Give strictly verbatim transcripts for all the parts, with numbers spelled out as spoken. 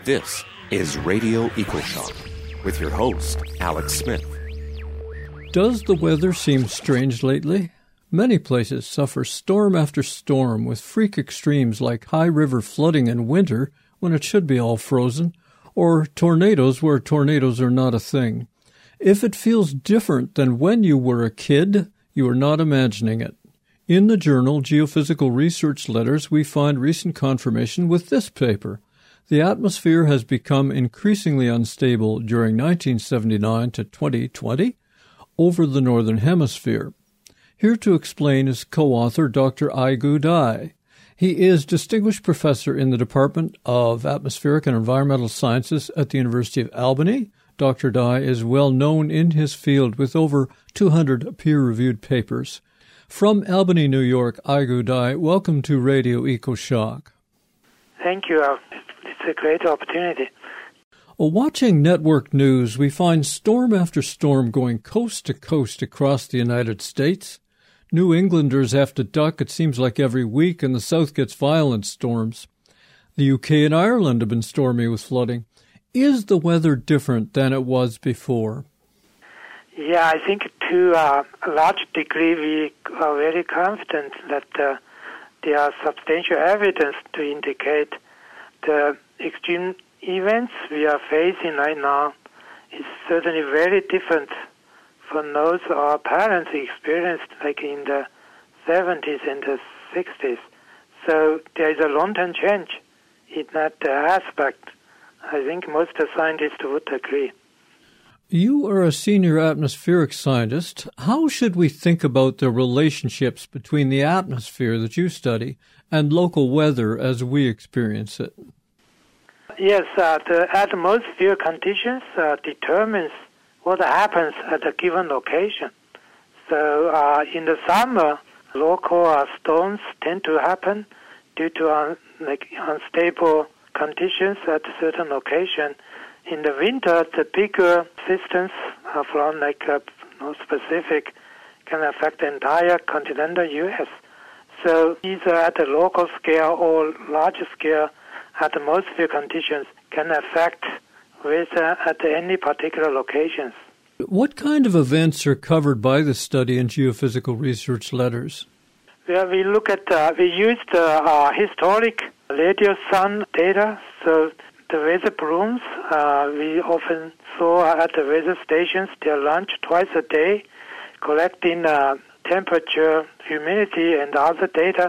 This is Radio EcoShock with your host, Alex Smith. Does the weather seem strange lately? Many places suffer storm after storm with freak extremes like high river flooding in winter when it should be all frozen, or tornadoes where tornadoes are not a thing. If it feels different than when you were a kid, you are not imagining it. In the journal Geophysical Research Letters, we find recent confirmation with this paper. The atmosphere has become increasingly unstable during nineteen seventy-nine to twenty twenty over the Northern Hemisphere. Here to explain is co-author Doctor Aigu Dai. He is Distinguished Professor in the Department of Atmospheric and Environmental Sciences at the University of Albany. Doctor Dai is well known in his field with over two hundred peer-reviewed papers. From Albany, New York, Aigu Dai, welcome to Radio EcoShock. Thank you. It's a great opportunity. Well, watching network news, we find storm after storm going coast to coast across the United States. New Englanders have to duck, it seems like every week, and the South gets violent storms. The U K and Ireland have been stormy with flooding. Is the weather different than it was before? Yeah, I think to uh, a large degree we are very confident that uh, there are substantial evidence to indicate the extreme events we are facing right now is certainly very different from those our parents experienced like in the seventies and the sixties. So there is a long-term change in that uh, aspect. I think most scientists would agree. You are a senior atmospheric scientist. How should we think about the relationships between the atmosphere that you study and local weather as we experience it? Yes, uh, the atmosphere conditions uh, determines what happens at a given location. So uh, in the summer, local uh, storms tend to happen due to uh, like unstable conditions at a certain location. In the winter, the bigger systems uh, from like uh, North Pacific can affect the entire continental U S. So either at a local scale or larger scale, atmosphere conditions can affect weather at any particular locations. What kind of events are covered by the study in Geophysical Research Letters? Well, we look at, uh, we used uh, uh, historic radio sun data. So the weather balloons uh, we often saw at the weather stations, they launch twice a day, collecting uh, temperature, humidity, and other data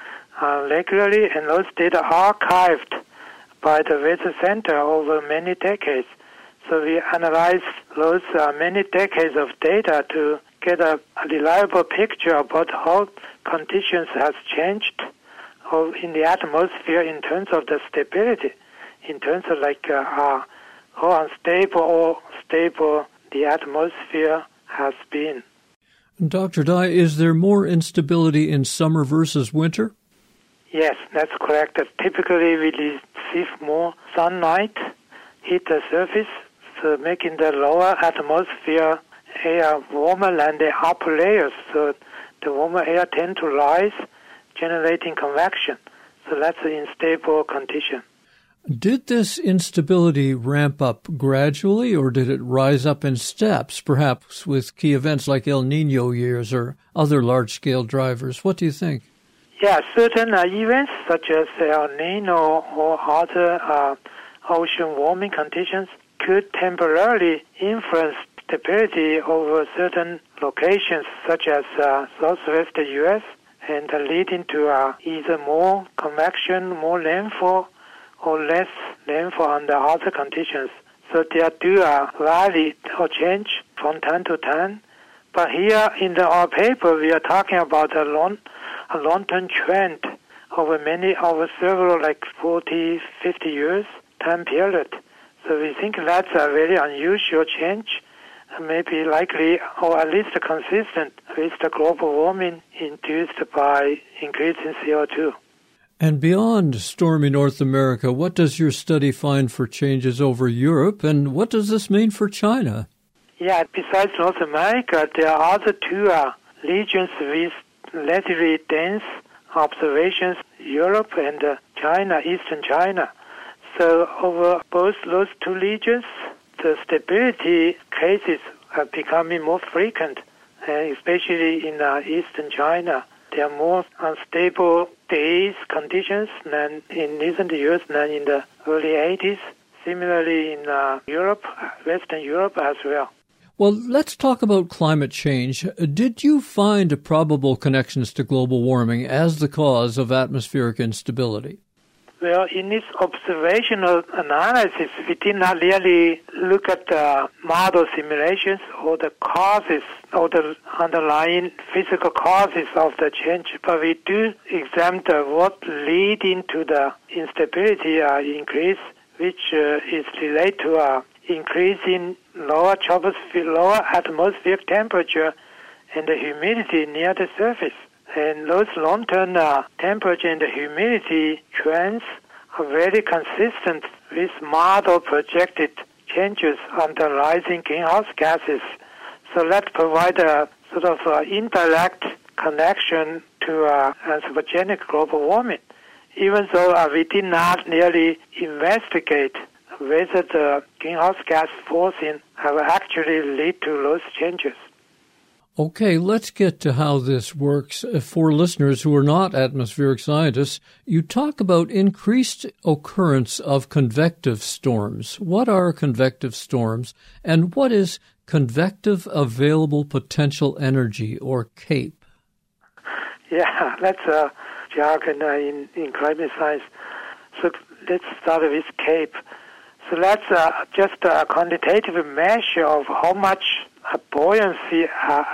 uh, regularly, and those data are archived by the weather center over many decades. So we analyzed those uh, many decades of data to get a, a reliable picture about how conditions has changed in the atmosphere in terms of the stability, in terms of like uh, uh, how unstable or stable the atmosphere has been. Doctor Dai, is there more instability in summer versus winter? Yes, that's correct. Typically we receive more sunlight hit the surface, so making the lower atmosphere air warmer than the upper layers. So the warmer air tends to rise, generating convection. So that's an unstable condition. Did this instability ramp up gradually, or did it rise up in steps, perhaps with key events like El Niño years or other large-scale drivers? What do you think? Yeah, certain uh, events such as El Niño or other uh, ocean warming conditions could temporarily influence stability over certain locations such as uh, southwest U S and uh, leading to uh, either more convection, more rainfall, or less rainfall under other conditions. So there do uh, vary or change from time to time. But here in the, our paper, we are talking about a long, a long-term trend over many, over several, like forty, fifty years time period. So we think that's a very unusual change, maybe likely or at least consistent with the global warming induced by increasing C O two. And beyond stormy North America, what does your study find for changes over Europe, and what does this mean for China? Yeah, besides North America, there are other two uh, regions with relatively dense observations, Europe and uh, China, Eastern China. So over both those two regions, the stability cases are becoming more frequent, and especially in uh, eastern China. There are more unstable days conditions than in recent years than in the early eighties. Similarly in uh, Europe, Western Europe as well. Well, let's talk about climate change. Did you find probable connections to global warming as the cause of atmospheric instability? Well, in this observational analysis, we did not really look at the model simulations or the causes or the underlying physical causes of the change, but we do examine what leading to the instability uh, increase, which uh, is related to uh, increasing lower troposphere, lower atmospheric temperature and the humidity near the surface. And those long-term uh, temperature and the humidity trends are very consistent with model projected changes on the rising greenhouse gases. So that provides a sort of uh, indirect connection to uh, anthropogenic global warming, even though uh, we did not really investigate whether the greenhouse gas forcing have actually led to those changes. Okay, let's get to how this works. For listeners who are not atmospheric scientists, you talk about increased occurrence of convective storms. What are convective storms, and what is convective available potential energy, or CAPE? Yeah, that's a jargon uh, in, in climate science. So let's start with CAPE. So that's uh, just a quantitative measure of how much a buoyancy uh,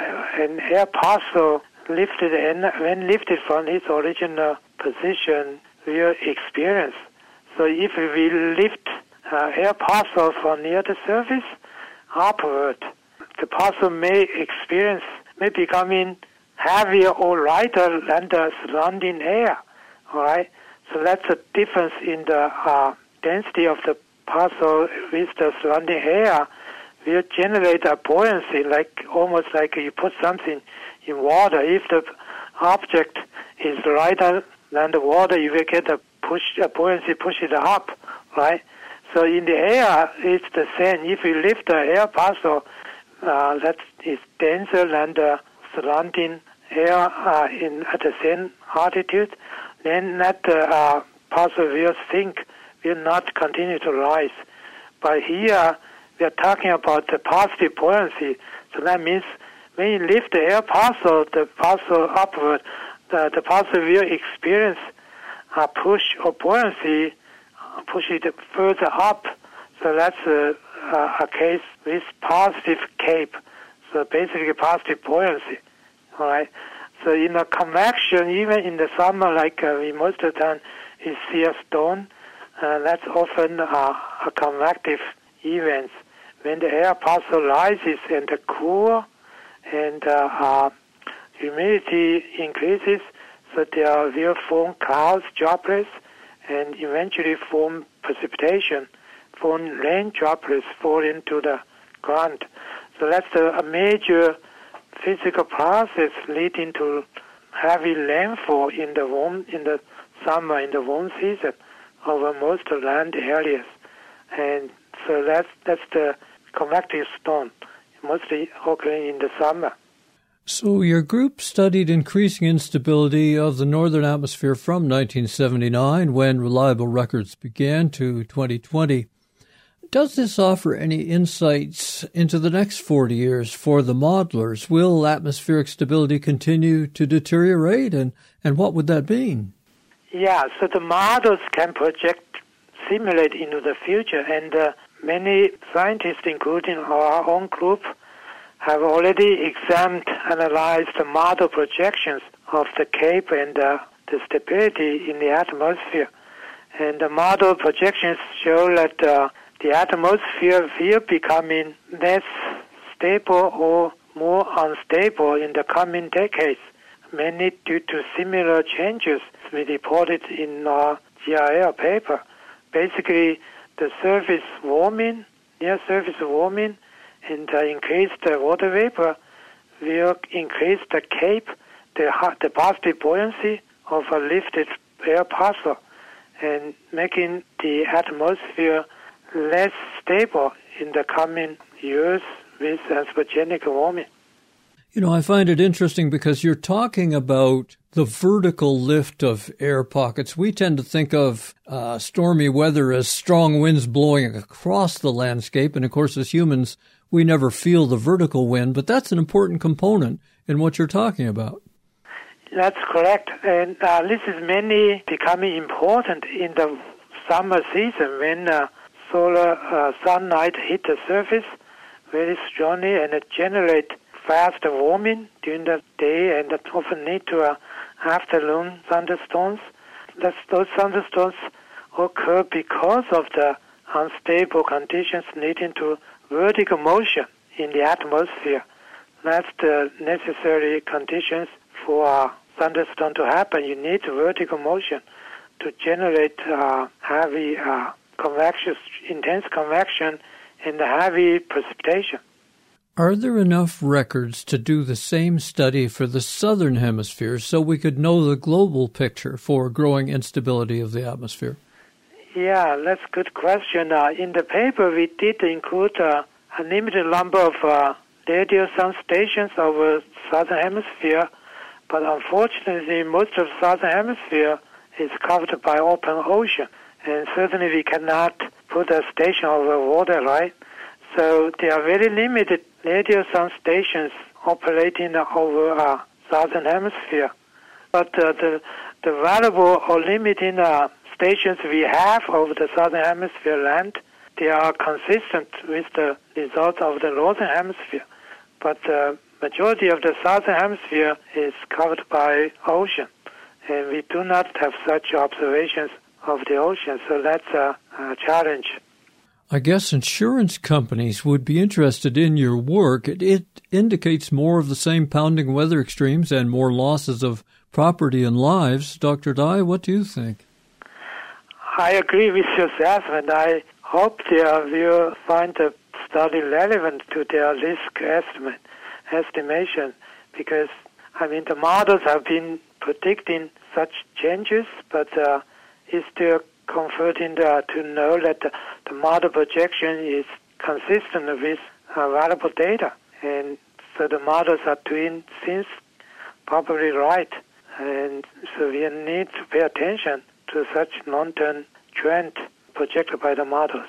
an air parcel lifted and when lifted from its original position will experience. So if we lift uh, air parcel from near the surface upward, the parcel may experience may becoming heavier or lighter than the surrounding air. All right, so that's a difference in the uh, density of the parcel with the surrounding air. Will generate a buoyancy, like almost like you put something in water. If the object is lighter than the water, you will get a push, a buoyancy, push it up, right? So in the air, it's the same. If you lift the air parcel uh, that is denser than the surrounding air uh, in at the same altitude, then that uh, parcel will sink, will not continue to rise. But here, we are talking about the positive buoyancy. So that means when you lift the air parcel, the parcel upward, the, the parcel will experience a push or buoyancy, push it further up. So that's a, a, a case with positive CAPE. So basically positive buoyancy. All right. So in a convection, even in the summer, like uh, we most of the time is see a storm, uh, that's often uh, a convective event. When the air parcel rises and the cool and uh, uh, humidity increases, so there will form clouds, droplets, and eventually form precipitation, form rain droplets fall into the ground. So that's a, a major physical process leading to heavy rainfall in the warm in the summer, in the warm season, over most land areas, and so that's that's the convective storm, mostly occurring in the summer. So your group studied increasing instability of the northern atmosphere from nineteen seventy-nine, when reliable records began, to twenty twenty. Does this offer any insights into the next forty years for the modelers? Will atmospheric stability continue to deteriorate, and, and what would that mean? Yeah, so the models can project, simulate into the future, and uh, many scientists, including our own group, have already examined, analyzed the model projections of the CAPE and uh, the stability in the atmosphere. And the model projections show that uh, the atmosphere will becoming less stable or more unstable in the coming decades, mainly due to similar changes we reported in our G R L paper. Basically, the surface warming, near surface warming, and uh, increased uh, water vapor will increase the CAPE, the, the positive buoyancy of a lifted air parcel. and making the atmosphere less stable in the coming years with anthropogenic warming. You know, I find it interesting because you're talking about the vertical lift of air pockets. We tend to think of uh, stormy weather as strong winds blowing across the landscape. And of course, as humans, we never feel the vertical wind, but that's an important component in what you're talking about. That's correct. And uh, this is mainly becoming important in the summer season when uh, solar uh, sunlight hit the surface very strongly and it generates fast warming during the day and that often lead to uh, afternoon thunderstorms. That's, those thunderstorms occur because of the unstable conditions leading to vertical motion in the atmosphere. That's the necessary conditions for a thunderstorm to happen. You need vertical motion to generate uh, heavy uh, convection, intense convection and heavy precipitation. Are there enough records to do the same study for the southern hemisphere so we could know the global picture for growing instability of the atmosphere? Yeah, that's a good question. Uh, in the paper, we did include uh, a limited number of uh, radio sound stations over southern hemisphere, but unfortunately, most of the southern hemisphere is covered by open ocean, and certainly we cannot put a station over water, right? So there are very limited radio sound stations operating over uh, southern hemisphere. But uh, the, the valuable or limiting uh, stations we have over the southern hemisphere land, they are consistent with the results of the northern hemisphere. But the majority of the southern hemisphere is covered by ocean, and we do not have such observations of the ocean, so that's a, a challenge. I guess insurance companies would be interested in your work. It, it indicates more of the same pounding weather extremes and more losses of property and lives. Doctor Dai, what do you think? I agree with your assessment. I hope they will find the study relevant to their risk estimate, estimation because, I mean, the models have been predicting such changes, but uh, it's still comforting uh, to know that the, the model projection is consistent with available data. And so the models are doing things probably right. And so we need to pay attention to such long-term trend projected by the models.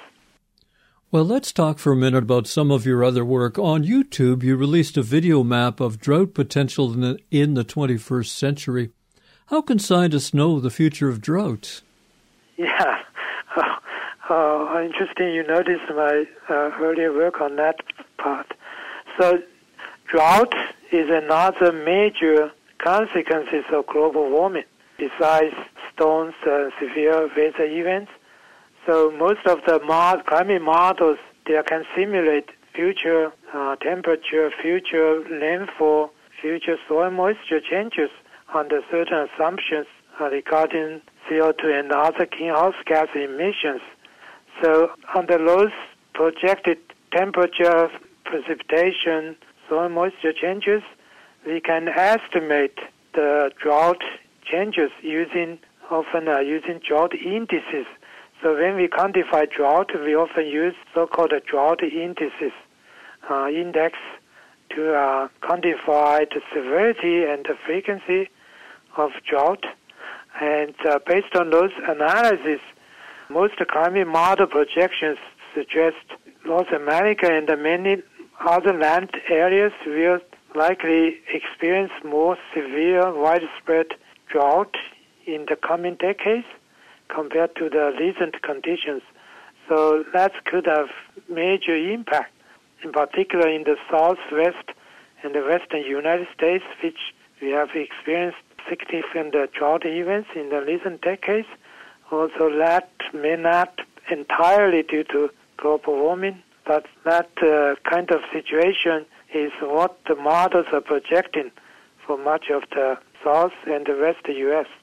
Well, let's talk for a minute about some of your other work. On YouTube, you released a video map of drought potential in the, in the twenty-first century. How can scientists know the future of droughts? Yeah, oh, oh, interesting. You noticed my uh, earlier work on that part. So, drought is another major consequences of global warming, besides storms, uh, severe weather events. So, most of the mod- climate models they can simulate future uh, temperature, future rainfall, future soil moisture changes under certain assumptions uh, regarding C O two and other greenhouse gas emissions. So under those projected temperature, precipitation, soil moisture changes, we can estimate the drought changes using often uh, using drought indices. So when we quantify drought, we often use so-called drought indices uh, index to uh, quantify the severity and the frequency of drought. And uh, based on those analyses, most climate model projections suggest North America and many other land areas will likely experience more severe, widespread drought in the coming decades compared to the recent conditions. So that could have major impact, in particular in the southwest and the western United States, which we have experienced significant drought events in the recent decades. Also, that may not entirely due to global warming, but that uh, kind of situation is what the models are projecting for much of the south and the west U S.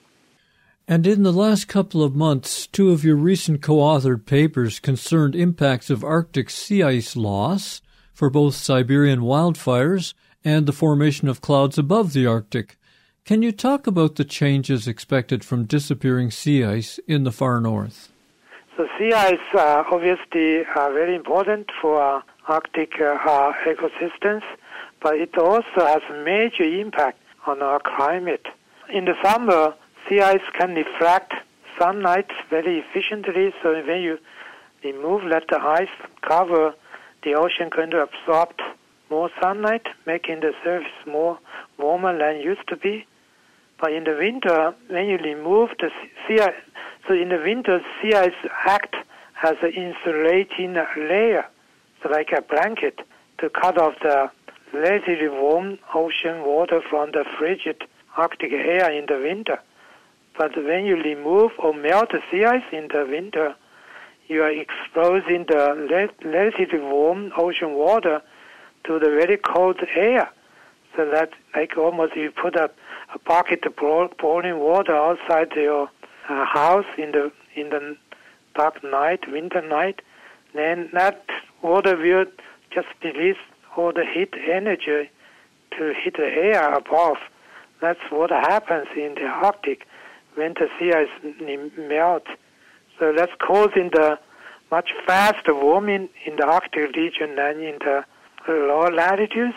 And in the last couple of months, two of your recent co-authored papers concerned impacts of Arctic sea ice loss for both Siberian wildfires and the formation of clouds above the Arctic. Can you talk about the changes expected from disappearing sea ice in the far north? So sea ice uh, obviously are very important for uh, Arctic uh, uh, ecosystems, but it also has a major impact on our climate. In the summer, sea ice can refract sunlight very efficiently, so when you remove, let the ice cover, the ocean going to absorb more sunlight, making the surface more warmer than it used to be. But in the winter, when you remove the sea ice, so in the winter, sea ice act as an insulating layer, so like a blanket, to cut off the relatively warm ocean water from the frigid Arctic air in the winter. But when you remove or melt the sea ice in the winter, you are exposing the relatively warm ocean water to the very cold air. So that like almost you put a, a bucket of boiling water outside your uh, house in the in the dark night, winter night, then that water will just release all the heat energy to hit the air above. That's what happens in the Arctic when the sea ice melts. So that's causing the much faster warming in the Arctic region than in the lower latitudes.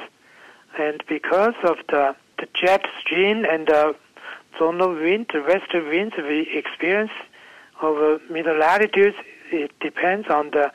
And because of the, the jet stream and the zonal wind, the western winds we experience over middle latitudes, it depends on the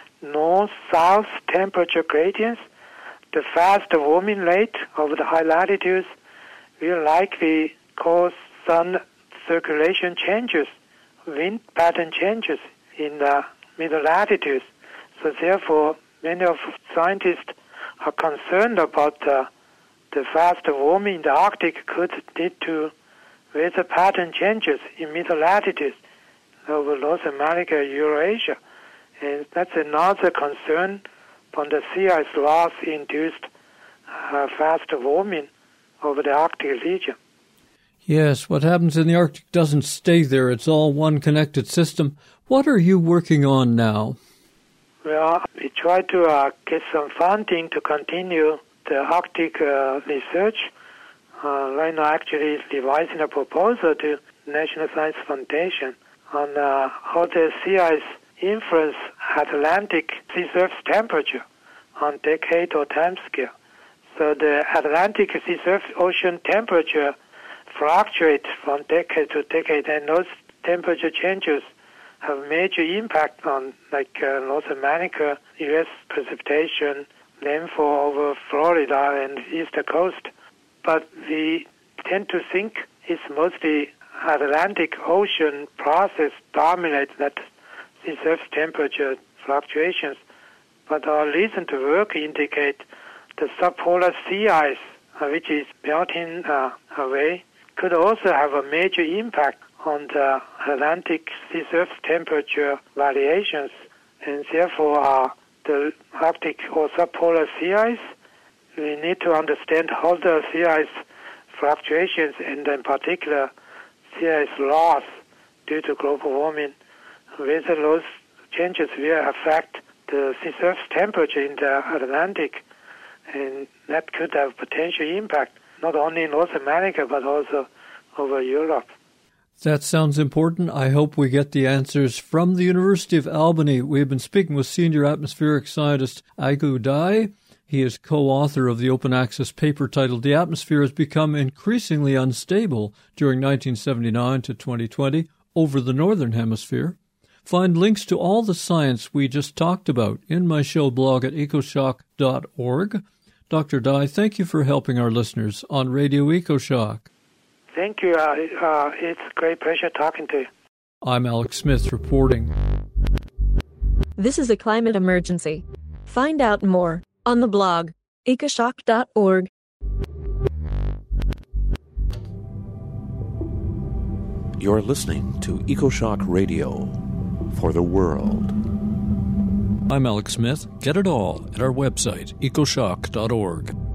north-south temperature gradients. The faster warming rate over the high latitudes will likely cause sun circulation changes, wind pattern changes in the middle latitudes. So therefore, many of scientists are concerned about the, the faster warming in the Arctic could lead to weather pattern changes in middle latitudes over North America, Eurasia. And that's another concern from the sea ice loss induced uh, faster warming over the Arctic region. Yes, what happens in the Arctic doesn't stay there. It's all one connected system. What are you working on now? Well, we try to uh, get some funding to continue the Arctic uh, research. Uh, right now, actually, revising a proposal to National Science Foundation on uh, how the sea ice influence Atlantic sea surface temperature on decade or time scale. So the Atlantic sea surface ocean temperature fluctuates from decade to decade, and those temperature changes have major impact on like uh, North America, U S precipitation, rainfall over Florida and eastern coast. But we tend to think it's mostly Atlantic Ocean process dominates that sea surface temperature fluctuations. But our recent work indicate the subpolar sea ice, uh, which is melting uh, away, could also have a major impact on the Atlantic sea surface temperature variations, and therefore uh, the Arctic or subpolar sea ice, we need to understand how the sea ice fluctuations and in particular sea ice loss due to global warming, whether those changes will affect the sea surface temperature in the Atlantic, and that could have potential impact not only in North America but also over Europe. That sounds important. I hope we get the answers from the University of Albany. We've been speaking with senior atmospheric scientist Aigu Dai. He is co-author of the open access paper titled The Atmosphere Has Become Increasingly Unstable During nineteen seventy-nine to twenty twenty over the Northern Hemisphere. Find links to all the science we just talked about in my show blog at ecoshock dot org. Doctor Dai, thank you for helping our listeners on Radio EcoShock. Thank you. Uh, uh, it's a great pleasure talking to you. I'm Alex Smith reporting. This is a climate emergency. Find out more on the blog ecoshock dot org. You're listening to EcoShock Radio for the world. I'm Alex Smith. Get it all at our website, ecoshock dot org.